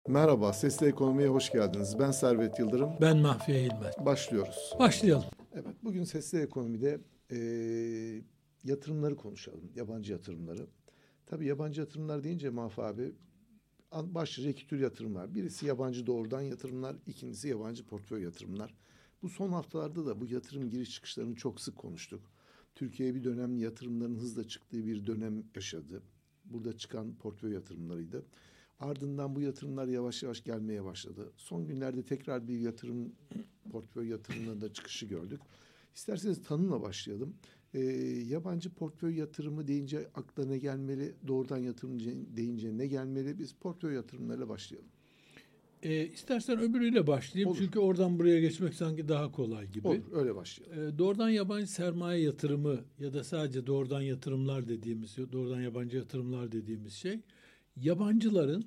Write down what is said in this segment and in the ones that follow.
Merhaba, Sesli Ekonomi'ye hoş geldiniz. Ben Servet Yıldırım. Ben Mahfiye İlmez. Başlıyoruz. Başlayalım. Evet, bugün Sesli Ekonomi'de yatırımları konuşalım, yabancı yatırımları. Tabii yabancı yatırımlar deyince Mahfi abi, başlıca iki tür yatırım var. Birisi yabancı doğrudan yatırımlar, ikincisi yabancı portföy yatırımlar. Bu son haftalarda da bu yatırım giriş çıkışlarını çok sık konuştuk. Türkiye bir dönem yatırımların hızla çıktığı bir dönem yaşadı. Burada çıkan portföy yatırımlarıydı. Ardından bu yatırımlar yavaş yavaş gelmeye başladı. Son günlerde tekrar bir portföy yatırımlarında çıkışı gördük. İsterseniz tanımla başlayalım. Yabancı portföy yatırımı deyince akla ne gelmeli? Doğrudan yatırım deyince ne gelmeli? Biz portföy yatırımlarıyla başlayalım. İstersen öbürüyle başlayayım. Olur. Çünkü oradan buraya geçmek sanki daha kolay gibi. Olur, öyle başlayalım. Doğrudan yabancı sermaye yatırımı ya da sadece doğrudan yatırımlar dediğimiz, doğrudan yabancı yatırımlar dediğimiz şey, yabancıların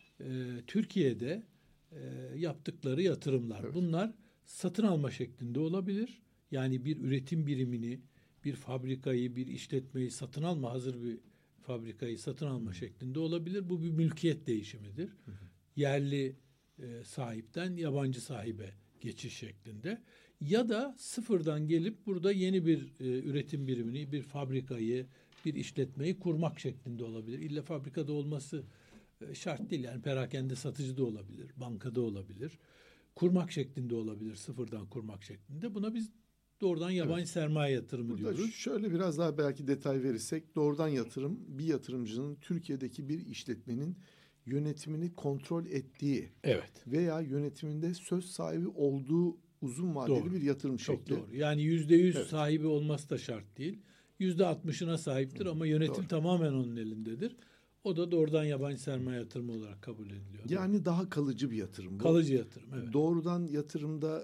Türkiye'de yaptıkları yatırımlar. Evet. Bunlar satın alma şeklinde olabilir. Yani bir üretim birimini, bir fabrikayı, bir işletmeyi satın alma, hazır bir fabrikayı satın alma şeklinde olabilir. Bu bir mülkiyet değişimidir. Yerli sahipten yabancı sahibe geçiş şeklinde. Ya da sıfırdan gelip burada yeni bir üretim birimini, bir fabrikayı, bir işletmeyi kurmak şeklinde olabilir. İlla fabrikada olması şart değil. Yani perakende satıcı da olabilir, bankada olabilir. Kurmak şeklinde olabilir, sıfırdan kurmak şeklinde. Buna biz doğrudan yabancı sermaye yatırımı Burada diyoruz. şöyle biraz daha belki detay verirsek, doğrudan yatırım bir yatırımcının Türkiye'deki bir işletmenin yönetimini kontrol ettiği Evet. veya yönetiminde söz sahibi olduğu uzun vadeli Doğru. bir yatırım Çok şekli. doğru. Yani %100 Evet. sahibi olması da şart değil. %60'ına sahiptir ama yönetim Doğru. tamamen onun elindedir. O da doğrudan yabancı sermaye yatırımı olarak kabul ediliyor. Yani daha kalıcı bir yatırım bu. Kalıcı yatırım, evet. Doğrudan yatırımda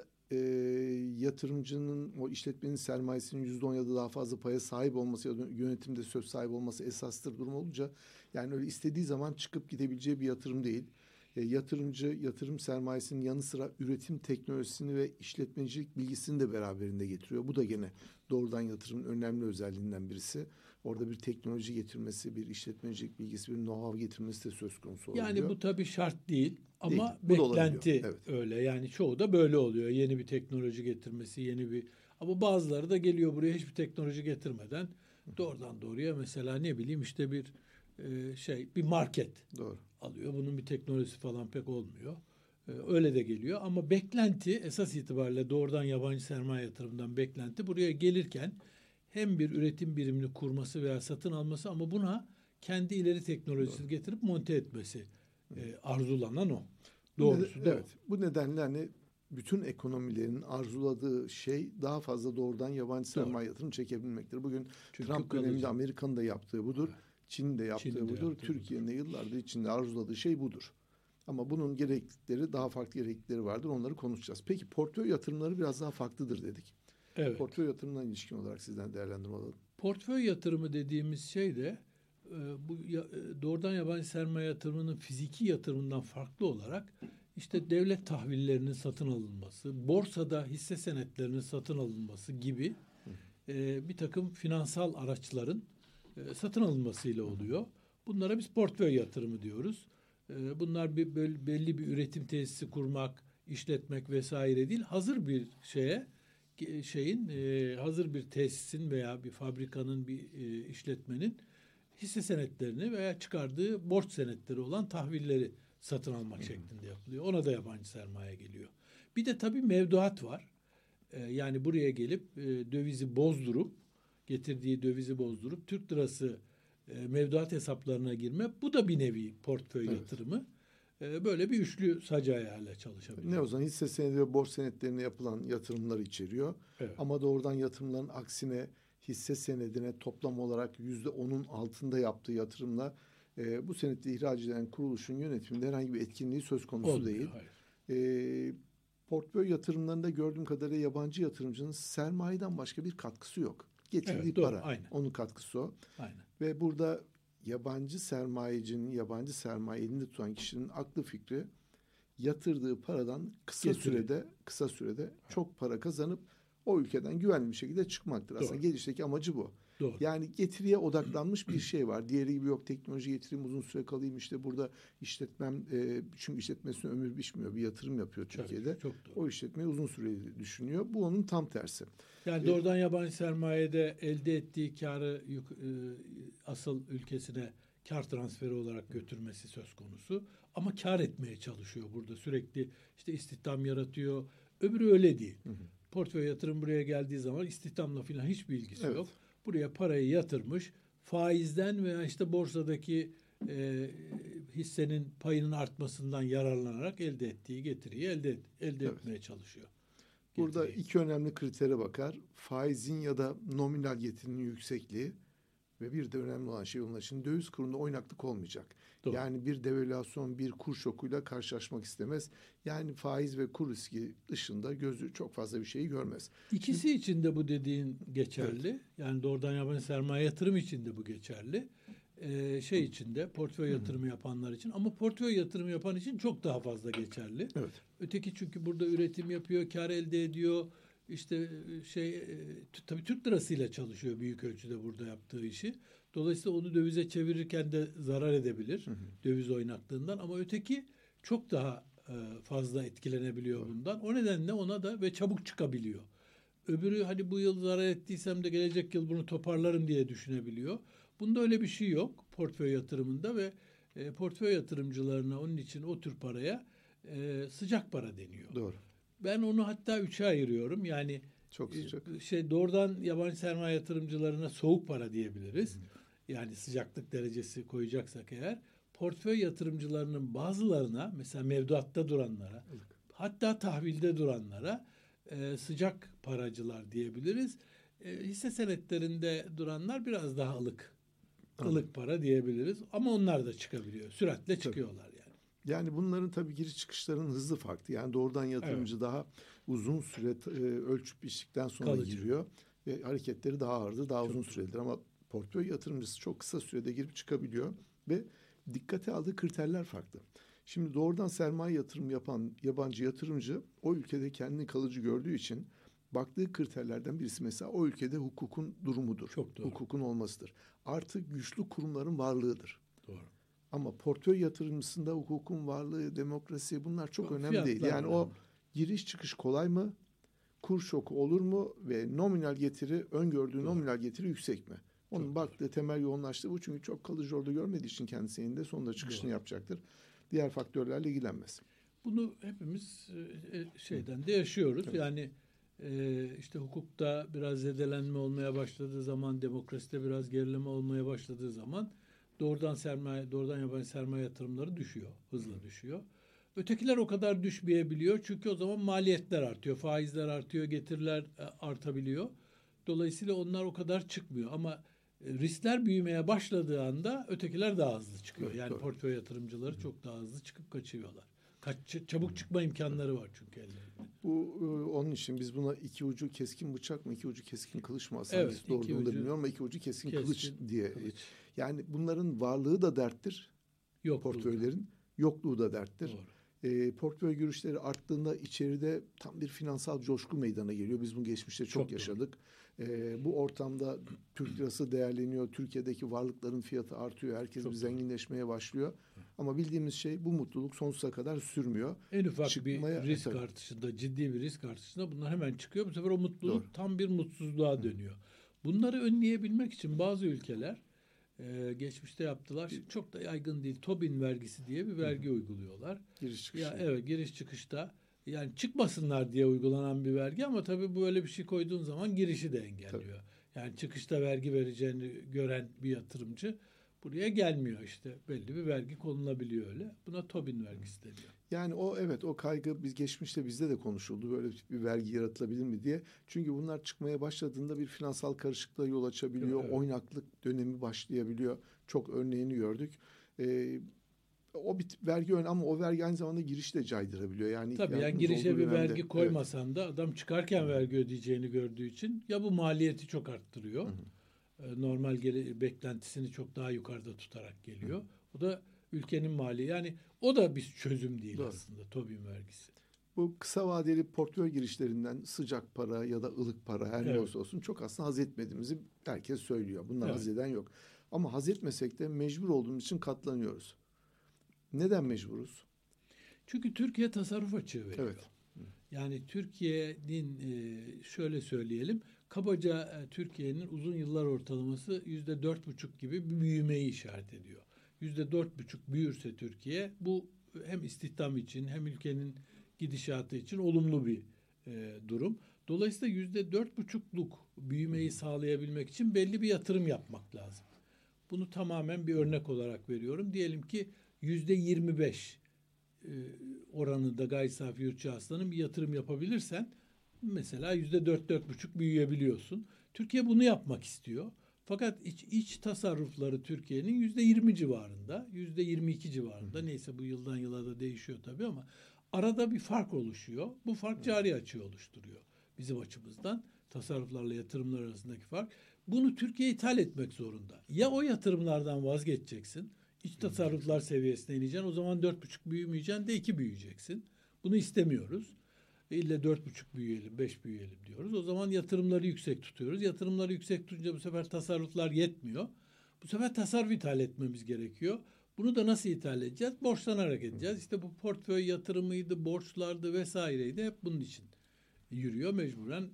yatırımcının o işletmenin sermayesinin %10 ya da daha fazla paya sahip olması ya da yönetimde söz sahibi olması esastır durum olunca, yani öyle istediği zaman çıkıp gidebileceği bir yatırım değil. Yatırımcı yatırım sermayesinin yanı sıra üretim teknolojisini ve işletmecilik bilgisini de beraberinde getiriyor. Bu da gene doğrudan yatırımın önemli özelliğinden birisi. Orada bir teknoloji getirmesi, bir işletmecilik bilgisi, bir know-how getirmesi de söz konusu oluyor. Yani bu tabii şart değil ama Değil, bu da beklenti olabiliyor. Evet. öyle. Yani çoğu da böyle oluyor. Yeni bir teknoloji getirmesi, ama bazıları da geliyor buraya hiçbir teknoloji getirmeden doğrudan doğruya, mesela ne bileyim işte bir market Doğru. alıyor. Bunun bir teknolojisi falan pek olmuyor. Öyle de geliyor ama beklenti esas itibariyle doğrudan yabancı sermaye yatırımından beklenti buraya gelirken hem bir üretim birimini kurması veya satın alması ama buna kendi ileri teknolojisini getirip monte etmesi arzulanan o. Doğrusu da evet. Bu nedenle hani bütün ekonomilerin arzuladığı şey daha fazla doğrudan yabancı sermaye yatırım çekebilmektir. Bugün Çünkü Trump kalıcı. döneminde Amerika'nın da yaptığı budur. Çin'in de yaptığı budur. Türkiye'nin de yıllardır içinde arzuladığı şey budur. Ama bunun gereklilikleri, daha farklı gereklilikleri vardır. Onları konuşacağız. Peki portföy yatırımları biraz daha farklıdır dedik. Evet. Portföy yatırımına ilişkin olarak sizden değerlendirme alalım. Portföy yatırımı dediğimiz şey de doğrudan yabancı sermaye yatırımının fiziki yatırımından farklı olarak işte devlet tahvillerinin satın alınması, borsada hisse senetlerinin satın alınması gibi bir takım finansal araçların satın alınmasıyla oluyor. Bunlara biz portföy yatırımı diyoruz. Bunlar belli bir üretim tesisi kurmak, işletmek vesaire değil. Hazır bir hazır bir tesisin veya bir fabrikanın, bir işletmenin hisse senetlerini veya çıkardığı borç senetleri olan tahvilleri satın almak şeklinde yapılıyor. Ona da yabancı sermaye geliyor. Bir de tabii mevduat var. Yani buraya gelip getirdiği dövizi bozdurup Türk lirası mevduat hesaplarına girme. Bu da bir nevi portföy yatırımı. Böyle bir üçlü sac ayağıyla çalışabilir. Ne o zaman hisse senedi ve borç senetlerine yapılan yatırımlar içeriyor. Evet. Ama doğrudan yatırımların aksine hisse senedine toplam olarak %10'un altında yaptığı yatırımla bu senette ihraç edilen kuruluşun yönetiminde herhangi bir etkinliği söz konusu Olmuyor, değil. hayır. Portföy yatırımlarında gördüğüm kadarıyla yabancı yatırımcının sermayeden başka bir katkısı yok. Getirdiği Doğru, para, aynen. onun katkısı o. Aynen. Ve burada yabancı sermayecinin, yabancı sermaye elinde tutan kişinin aklı fikri yatırdığı paradan kısa sürede çok para kazanıp o ülkeden güvenli bir şekilde çıkmaktır. Aslında Doğru. gelişteki amacı bu. Doğru. Yani getiriye odaklanmış bir şey var. Diğeri gibi yok, teknoloji getireyim, uzun süre kalayım, işte burada işletmem, çünkü işletmesine ömür biçmiyor. Bir yatırım yapıyor Türkiye'de. Çok doğru. O işletmeyi uzun süreli düşünüyor. Bu onun tam tersi. Yani doğrudan yabancı sermayede elde ettiği karı asıl ülkesine kar transferi olarak götürmesi söz konusu. Ama kar etmeye çalışıyor burada. Sürekli işte istihdam yaratıyor. Öbürü öyle değil. Portföy yatırım buraya geldiği zaman istihdamla falan hiçbir ilgisi yok. Buraya parayı yatırmış. Faizden veya işte borsadaki hissenin payının artmasından yararlanarak elde ettiği getiriyi elde etmeye çalışıyor. Burada iki önemli kritere bakar. Faizin ya da nominal getirinin yüksekliği ve bir de önemli olan şey onun için döviz kurunda oynaklık olmayacak. Doğru. Yani bir devalüasyon, bir kur şokuyla karşılaşmak istemez. Yani faiz ve kur riski dışında gözü çok fazla bir şeyi görmez. İkisi için de bu dediğin geçerli. Yani doğrudan yabancı sermaye yatırım için de bu geçerli. Şey için de portföy yatırımı yapanlar için, ama portföy yatırımı yapan için çok daha fazla geçerli. Evet. Öteki çünkü burada üretim yapıyor, kar elde ediyor. İşte tabii Türk lirasıyla çalışıyor büyük ölçüde burada yaptığı işi. Dolayısıyla onu dövize çevirirken de zarar edebilir döviz oynaklığından, ama öteki çok daha fazla etkilenebiliyor bundan. O nedenle ona da ve çabuk çıkabiliyor. Öbürü hani bu yıl zarar ettiysem de gelecek yıl bunu toparlarım diye düşünebiliyor. Bunda öyle bir şey yok portföy yatırımında ve portföy yatırımcılarına onun için o tür paraya sıcak para deniyor. Doğru. Ben onu hatta üçe ayırıyorum. Yani çok sıcak. Doğrudan yabancı sermaye yatırımcılarına soğuk para diyebiliriz. Yani sıcaklık derecesi koyacaksak eğer, portföy yatırımcılarının bazılarına, mesela mevduatta duranlara, hatta tahvilde duranlara sıcak paracılar diyebiliriz. Hisse senetlerinde duranlar biraz daha ılık para diyebiliriz. Ama onlar da çıkabiliyor. Süratle çıkıyorlar yani. Yani bunların tabii giriş çıkışlarının hızı farklı. Yani doğrudan yatırımcı daha uzun süre ölçüp biçtikten sonra Kalıcı giriyor ve hareketleri daha ağırdır, daha uzun süredir. Ama portföy yatırımcısı çok kısa sürede girip çıkabiliyor ve dikkate aldığı kriterler farklı. Şimdi doğrudan sermaye yatırım yapan yabancı yatırımcı o ülkede kendini kalıcı gördüğü için baktığı kriterlerden birisi mesela o ülkede hukukun durumudur. Çok doğru. Hukukun olmasıdır. Artı güçlü kurumların varlığıdır. Doğru. Ama portföy yatırımcısında hukukun varlığı, demokrasi, bunlar çok önemli fiyatlar değil. Yani önemli. o giriş çıkış kolay mı? Kur şoku olur mu? Ve nominal getiri, öngördüğü nominal getiri yüksek mi? Onun baktığı temel yoğunlaştığı bu. Çünkü çok kalıcı orada görmediği için kendisi elinde sonunda çıkışını yapacaktır. Diğer faktörlerle ilgilenmez. Bunu hepimiz şeyden de yaşıyoruz. Yani işte hukukta biraz zedelenme olmaya başladığı zaman, demokraside biraz gerileme olmaya başladığı zaman doğrudan yabancı sermaye yatırımları düşüyor. Hızla düşüyor. Ötekiler o kadar düşmeyebiliyor. Çünkü o zaman maliyetler artıyor, faizler artıyor, getiriler artabiliyor. Dolayısıyla onlar o kadar çıkmıyor. Ama riskler büyümeye başladığı anda ötekiler daha hızlı çıkıyor. Evet, yani doğru. portföy yatırımcıları çok daha hızlı çıkıp kaçıyorlar. Çabuk çıkma imkanları var çünkü ellerinde. Bu onun için biz buna iki ucu keskin bıçak mı, iki ucu keskin kılıç mı aslında Evet, doğruluğunu da bilmiyorum ama iki ucu keskin kılıç diye. kılıç. Yani bunların varlığı da derttir. Yokluğu da. Portföylerin yokluğu da derttir. Doğru. Portföy görüşleri arttığında içeride tam bir finansal coşku meydana geliyor. Biz bunu geçmişte çok yaşadık. Bu ortamda Türk lirası değerleniyor. Türkiye'deki varlıkların fiyatı artıyor. Herkes bir zenginleşmeye başlıyor. Ama bildiğimiz şey, bu mutluluk sonsuza kadar sürmüyor. En ufak bir risk artışında, ciddi bir risk artışında bunlar hemen çıkıyor. Bu sefer o mutluluk tam bir mutsuzluğa dönüyor. Bunları önleyebilmek için bazı ülkeler geçmişte yaptılar. Şimdi çok da yaygın değil. Tobin vergisi diye bir vergi uyguluyorlar. Giriş çıkışı. Evet, giriş çıkışta. Yani çıkmasınlar diye uygulanan bir vergi, ama tabii böyle bir şey koyduğun zaman girişi de engelliyor. Yani çıkışta vergi vereceğini gören bir yatırımcı buraya gelmiyor işte. Belli bir vergi konulabiliyor öyle. Buna Tobin vergisi deniyor. Yani o kaygı geçmişte bizde de konuşuldu. Böyle bir vergi yaratılabilir mi diye. Çünkü bunlar çıkmaya başladığında bir finansal karışıklığa yol açabiliyor. Evet. Oynaklık dönemi başlayabiliyor. Çok örneğini gördük. O bir vergi ama o vergi aynı zamanda girişi de caydırabiliyor. Yani girişe bir vergi koymasan da adam çıkarken vergi ödeyeceğini gördüğü için ya bu maliyeti çok arttırıyor. Normal beklentisini çok daha yukarıda tutarak geliyor. O da ülkenin mali. Yani o da bir çözüm değil aslında Tobin vergisi. Bu kısa vadeli portföy girişlerinden sıcak para ya da ılık para her ne Evet. olursa olsun çok aslında haz etmediğimizi herkes söylüyor. Bundan Evet. haz eden yok. Ama haz etmesek de mecbur olduğumuz için katlanıyoruz. Neden mecburuz? Çünkü Türkiye tasarruf açığı veriyor. Evet. Yani Türkiye'nin şöyle söyleyelim, kabaca Türkiye'nin uzun yıllar ortalaması %4,5 gibi bir büyümeyi işaret ediyor. %4,5 büyürse Türkiye, bu hem istihdam için hem ülkenin gidişatı için olumlu bir durum. Dolayısıyla %4,5'luk büyümeyi sağlayabilmek için belli bir yatırım yapmak lazım. Bunu tamamen bir örnek olarak veriyorum. Diyelim ki %25 oranında gayri safi yurt hasılanın bir yatırım yapabilirsen mesela %4-4,5 büyüyebiliyorsun. Türkiye bunu yapmak istiyor. Fakat iç tasarrufları Türkiye'nin %20 civarında, %22 civarında. Neyse bu yıldan yıla da değişiyor tabii ama arada bir fark oluşuyor. Bu fark cari açığı oluşturuyor bizim açımızdan. Tasarruflarla yatırımlar arasındaki fark. Bunu Türkiye ithal etmek zorunda. Ya o yatırımlardan vazgeçeceksin, İç tasarruflar seviyesine ineceksin. O zaman 4,5 büyümeyeceksin de 2 büyüyeceksin. Bunu istemiyoruz. İlle 4,5 büyüyelim, 5 büyüyelim diyoruz. O zaman yatırımları yüksek tutuyoruz. Yatırımları yüksek tutunca bu sefer tasarruflar yetmiyor. Bu sefer tasarruf ithal etmemiz gerekiyor. Bunu da nasıl ithal edeceğiz? Borçlanarak edeceğiz. İşte bu portföy yatırımıydı, borçlardı vesaireydi. Hep bunun için yürüyor. Mecburen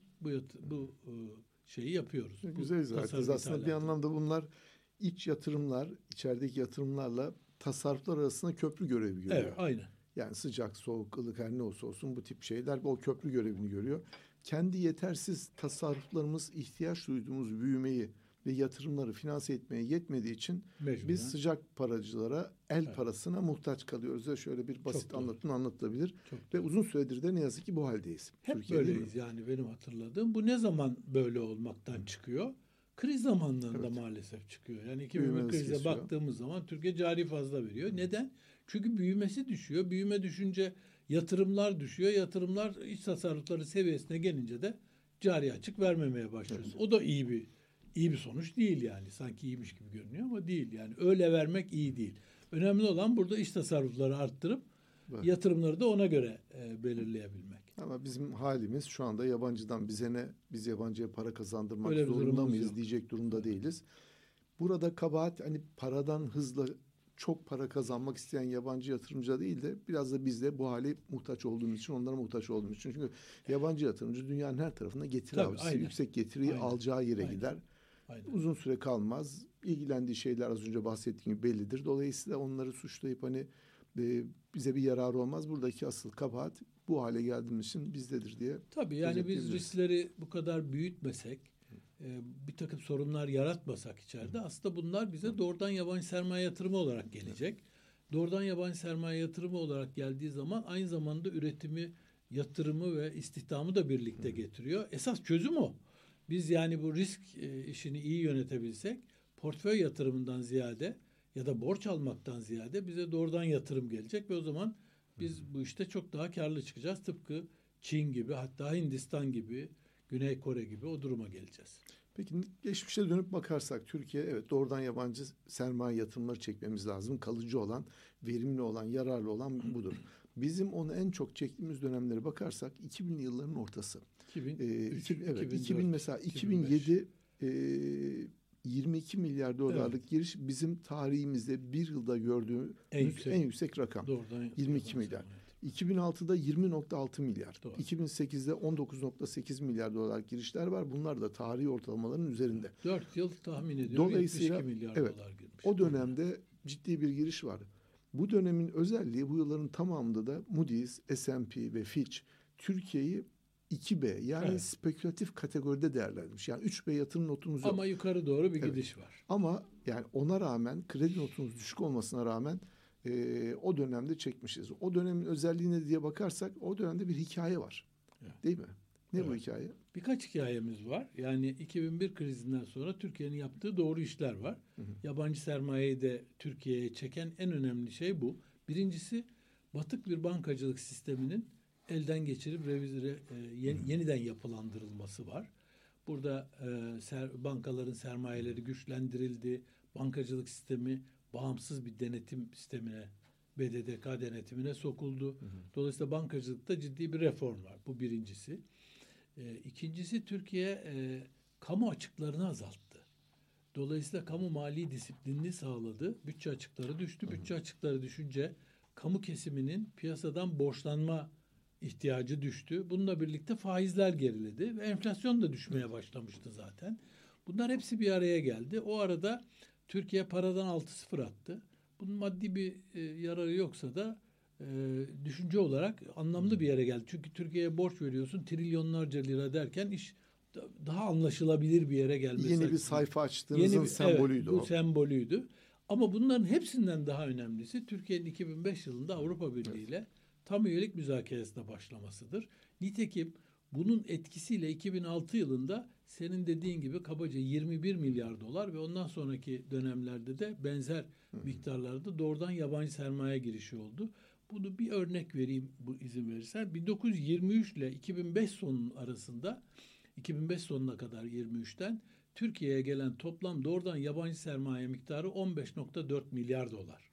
bu şeyi yapıyoruz. Güzel izah ettiniz. Aslında bir anlamda bunlar iç yatırımlar, içerideki yatırımlarla tasarruflar arasında köprü görevi görüyor. Evet, aynen. Yani sıcak, soğuk, ılık her ne olsa olsun bu tip şeyler o köprü görevini görüyor. Kendi yetersiz tasarruflarımız ihtiyaç duyduğumuz büyümeyi ve yatırımları finanse etmeye yetmediği için Mecburen. biz sıcak paracılara, el parasına muhtaç kalıyoruz. Ve şöyle bir basit anlatım anlatılabilir. Ve uzun süredir de ne yazık ki bu haldeyiz. Hep Türkiye'de böyleyiz yani benim hatırladığım. Bu ne zaman böyle olmaktan çıkıyor? Kriz zamanlarında maalesef çıkıyor. Yani 2001 krize baktığımız zaman Türkiye cari fazla veriyor. Neden? Çünkü büyümesi düşüyor. Büyüme düşünce yatırımlar düşüyor. Yatırımlar iç tasarrufları seviyesine gelince de cari açık vermemeye başlıyoruz. O da iyi bir sonuç değil yani. Sanki iyiymiş gibi görünüyor ama değil. Yani öyle vermek iyi değil. Önemli olan burada iç tasarrufları arttırıp yatırımları da ona göre belirleyebilmek. Ama bizim halimiz şu anda yabancıdan bize ne, biz yabancıya para kazandırmak Öyle zorunda mıyız yok diyecek durumda değiliz. Burada kabahat hani paradan hızla çok para kazanmak isteyen yabancı yatırımcı değil de biraz da biz de bu hale muhtaç olduğumuz için, onlara muhtaç olduğumuz için. Çünkü yabancı yatırımcı dünyanın her tarafında getiri avcısı, yüksek getiriyi alacağı yere gider. Aynen. Uzun süre kalmaz. İlgilendiği şeyler az önce bahsettiğim gibi bellidir. Dolayısıyla onları suçlayıp hani bize bir yararı olmaz. Buradaki asıl kabahat bu hale geldiğimiz için bizdedir diye. Tabii yani biz riskleri bu kadar büyütmesek, bir takım sorunlar yaratmasak içeride aslında bunlar bize doğrudan yabancı sermaye yatırımı olarak gelecek. Doğrudan yabancı sermaye yatırımı olarak geldiği zaman aynı zamanda üretimi, yatırımı ve istihdamı da birlikte getiriyor. Esas çözüm o. Biz yani bu risk işini iyi yönetebilsek portföy yatırımından ziyade ya da borç almaktan ziyade bize doğrudan yatırım gelecek ve o zaman biz bu işte çok daha karlı çıkacağız. Tıpkı Çin gibi, hatta Hindistan gibi, Güney Kore gibi o duruma geleceğiz. Peki geçmişe dönüp bakarsak Türkiye evet doğrudan yabancı sermaye yatırımları çekmemiz lazım. Kalıcı olan, verimli olan, yararlı olan budur. Bizim onu en çok çektiğimiz dönemlere bakarsak 2000'li yılların ortası. 2000 mesela 2007 22 milyar dolarlık giriş bizim tarihimizde bir yılda gördüğümüz en yüksek rakam. Doğrudan 22 milyar. 2006'da 20.6 milyar. Doğru. 2008'de 19.8 milyar dolar girişler var. Bunlar da tarihi ortalamaların üzerinde. 4 yıl tahmin ediyorum. Dolayısıyla 72 milyar dolar girmiş. O dönemde ciddi bir giriş var. Bu dönemin özelliği bu yılların tamamında da Moody's, S&P ve Fitch Türkiye'yi 2B yani spekülatif kategoride değerlendirmiş. Yani 3B yatırım notumuz yok. Ama yukarı doğru bir gidiş var. Ama yani ona rağmen kredi notumuz düşük olmasına rağmen o dönemde çekmişiz. O dönemin özelliği ne diye bakarsak o dönemde bir hikaye var. Evet. Değil mi? Ne bu hikaye? Birkaç hikayemiz var. Yani 2001 krizinden sonra Türkiye'nin yaptığı doğru işler var. Yabancı sermayeyi de Türkiye'ye çeken en önemli şey bu. Birincisi batık bir bankacılık sisteminin elden geçirip yeniden yapılandırılması var. Burada bankaların sermayeleri güçlendirildi. Bankacılık sistemi bağımsız bir denetim sistemine BDDK denetimine sokuldu. Dolayısıyla bankacılıkta ciddi bir reform var. Bu birincisi. İkincisi Türkiye kamu açıklarını azalttı. Dolayısıyla kamu mali disiplinini sağladı. Bütçe açıkları düştü. Bütçe açıkları düşünce kamu kesiminin piyasadan borçlanma ihtiyacı düştü. Bununla birlikte faizler geriledi ve enflasyon da düşmeye başlamıştı zaten. Bunlar hepsi bir araya geldi. O arada Türkiye paradan 6-0 attı. Bunun maddi bir yararı yoksa da düşünce olarak anlamlı bir yere geldi. Çünkü Türkiye'ye borç veriyorsun trilyonlarca lira derken iş daha anlaşılabilir bir yere gelmesi. Yeni bir sayfa açtığınızın sembolüydü bu o. sembolüydü. Ama bunların hepsinden daha önemlisi Türkiye'nin 2005 yılında Avrupa Birliği ile tam üyelik müzakeresine başlamasıdır. Nitekim bunun etkisiyle 2006 yılında senin dediğin gibi kabaca 21 milyar dolar ve ondan sonraki dönemlerde de benzer miktarlarda doğrudan yabancı sermaye girişi oldu. Bunu bir örnek vereyim bu izin verirsen. 1923 ile 2005 sonunun arasında 2005 sonuna kadar 23'ten Türkiye'ye gelen toplam doğrudan yabancı sermaye miktarı 15,4 milyar dolar.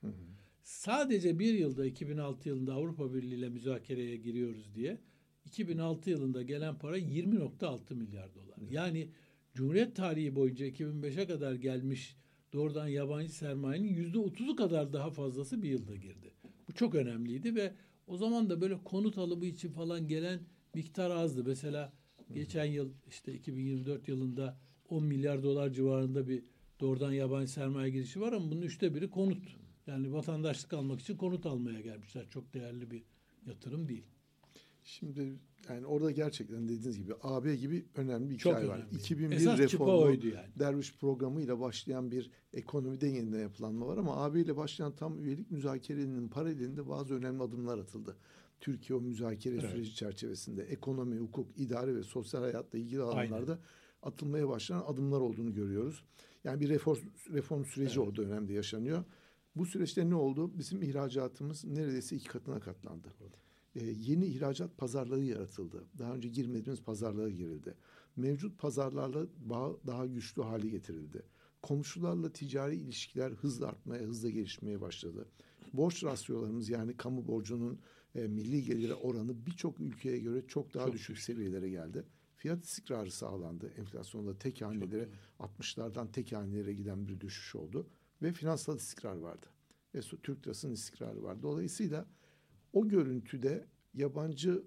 Sadece bir yılda 2006 yılında Avrupa Birliği ile müzakereye giriyoruz diye 2006 yılında gelen para 20,6 milyar dolar. Yani Cumhuriyet tarihi boyunca 2005'e kadar gelmiş doğrudan yabancı sermayenin %30'u kadar daha fazlası bir yılda girdi. Bu çok önemliydi ve o zaman da böyle konut alımı için falan gelen miktar azdı. Mesela geçen yıl işte 2024 yılında 10 milyar dolar civarında bir doğrudan yabancı sermaye girişi var ama bunun 1/3'ü konut. Yani vatandaşlık almak için konut almaya gelmişler. Çok değerli bir yatırım değil. Şimdi yani orada gerçekten dediğiniz gibi AB gibi önemli bir Çok hikaye var. önemli. 2001 Esas çıpa reformu, oydu yani. Derviş programıyla başlayan bir ekonomide yeniden yapılanma var ama AB ile başlayan tam üyelik müzakerelerinin paralelinde bazı önemli adımlar atıldı. Türkiye o müzakere süreci çerçevesinde ekonomi, hukuk, idare ve sosyal hayatla ilgili alanlarda atılmaya başlanan adımlar olduğunu görüyoruz. Yani bir reform süreci o dönemde yaşanıyor. Bu süreçte ne oldu? Bizim ihracatımız neredeyse 2 katına katlandı. Yeni ihracat pazarları yaratıldı. Daha önce girmediğimiz pazarlara girildi. Mevcut pazarlarla bağ daha güçlü hale getirildi. Komşularla ticari ilişkiler hızla artmaya, hızla gelişmeye başladı. Borç rasyolarımız yani kamu borcunun milli gelire oranı birçok ülkeye göre çok daha düşük seviyelere geldi. Fiyat istikrarı sağlandı. Enflasyonda tek hanelere 60'lardan tek hanelere giden bir düşüş oldu. Ve finansal istikrar vardı. Ve Türk lirasının istikrarı vardı. Dolayısıyla o görüntüde yabancı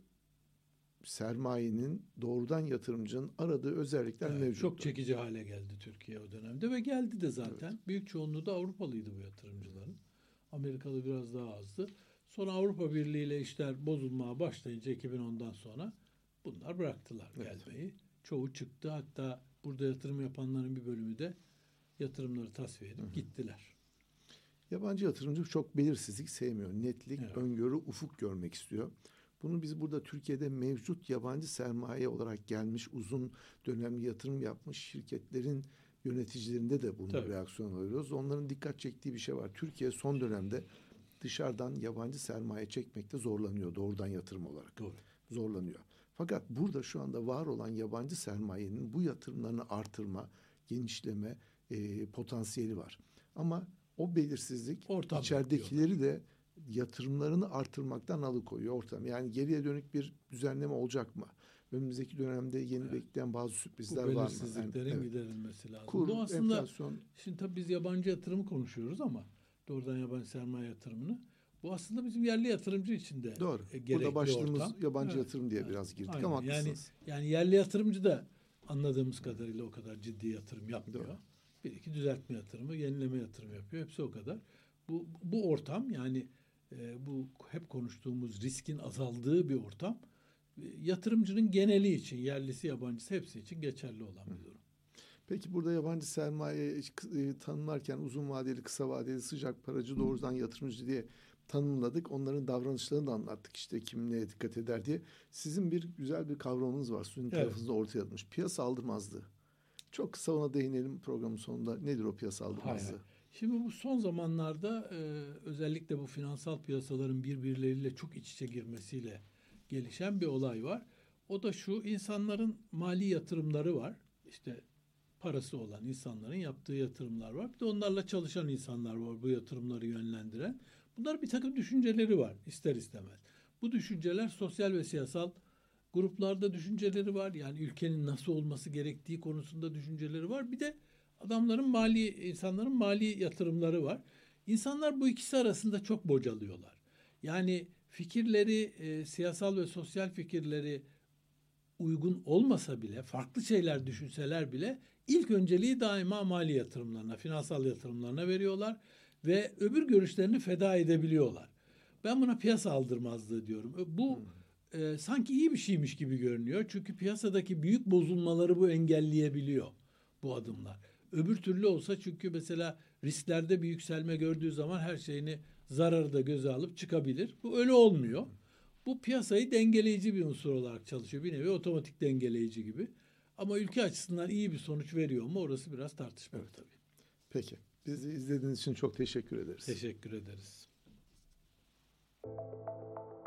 sermayenin doğrudan yatırımcının aradığı özellikler mevcut. Çok çekici hale geldi Türkiye o dönemde ve geldi de zaten. Evet. Büyük çoğunluğu da Avrupalıydı bu yatırımcıların. Amerikalı biraz daha azdı. Sonra Avrupa Birliği ile işler bozulmaya başlayınca 2010'dan sonra bunlar bıraktılar gelmeyi. Çoğu çıktı. Hatta burada yatırım yapanların bir bölümü de yatırımları tasfiye edip gittiler. Yabancı yatırımcı çok belirsizlik sevmiyor. Netlik, öngörü, ufuk görmek istiyor. Bunu biz burada Türkiye'de mevcut yabancı sermaye olarak gelmiş, uzun dönemli yatırım yapmış şirketlerin yöneticilerinde de bunun reaksiyon alıyoruz. Onların dikkat çektiği bir şey var. Türkiye son dönemde dışarıdan yabancı sermaye çekmekte zorlanıyor doğrudan yatırım olarak. Doğru. Zorlanıyor. Fakat burada şu anda var olan yabancı sermayenin bu yatırımlarını artırma, genişleme potansiyeli var. Ama o belirsizlik içeridekileri de yatırımlarını artırmaktan alıkoyuyor ortam. Yani geriye dönük bir düzenleme olacak mı? Önümüzdeki dönemde yeni bekleyen bazı sürprizler var mı? Bu belirsizliklerin giderilmesi lazım. Kur, bu aslında enflasyon. Şimdi tabii biz yabancı yatırımı konuşuyoruz ama doğrudan yabancı sermaye yatırımını. Bu aslında bizim yerli yatırımcı için de doğru. Gerekli burada başlığımız ortam. Yabancı yatırım diye biraz girdik ama haklısınız. Yani yerli yatırımcı da anladığımız kadarıyla o kadar ciddi yatırım yapmıyor. Doğru. Bir iki düzeltme yatırımı, yenileme yatırımı yapıyor. Hepsi o kadar. Bu ortam yani bu hep konuştuğumuz riskin azaldığı bir ortam. Yatırımcının geneli için, yerlisi, yabancısı hepsi için geçerli olan bir durum. Peki burada yabancı sermaye tanımlarken uzun vadeli, kısa vadeli, sıcak paracı, doğrudan yatırımcı diye tanımladık. Onların davranışlarını da anlattık işte kim neye dikkat eder diye. Sizin bir güzel bir kavramınız var. Sizin tarafınızda ortaya atmış. Piyasa aldırmazlığı. Çok kısa ona değinelim programın sonunda. Nedir o piyasa aldırmazlığı? Şimdi bu son zamanlarda özellikle bu finansal piyasaların birbirleriyle çok iç içe girmesiyle gelişen bir olay var. O da şu: insanların mali yatırımları var. İşte parası olan insanların yaptığı yatırımlar var. Bir de onlarla çalışan insanlar var bu yatırımları yönlendiren. Bunlar bir takım düşünceleri var ister istemez. Bu düşünceler sosyal ve siyasal gruplarda düşünceleri var. Yani ülkenin nasıl olması gerektiği konusunda düşünceleri var. Bir de insanların mali yatırımları var. İnsanlar bu ikisi arasında çok bocalıyorlar. Yani fikirleri, siyasal ve sosyal fikirleri uygun olmasa bile, farklı şeyler düşünseler bile ilk önceliği daima mali yatırımlarına, finansal yatırımlarına veriyorlar ve öbür görüşlerini feda edebiliyorlar. Ben buna piyasa aldırmazlığı diyorum. Bu sanki iyi bir şeymiş gibi görünüyor. Çünkü piyasadaki büyük bozulmaları bu engelleyebiliyor, bu adımlar. Öbür türlü olsa, çünkü mesela risklerde bir yükselme gördüğü zaman her şeyini, zararı da göze alıp çıkabilir. Bu öyle olmuyor. Bu piyasayı dengeleyici bir unsur olarak çalışıyor. Bir nevi otomatik dengeleyici gibi. Ama ülke açısından iyi bir sonuç veriyor mu? Orası biraz tartışmalı tabii. Peki. Bizi izlediğiniz için çok teşekkür ederiz. Teşekkür ederiz.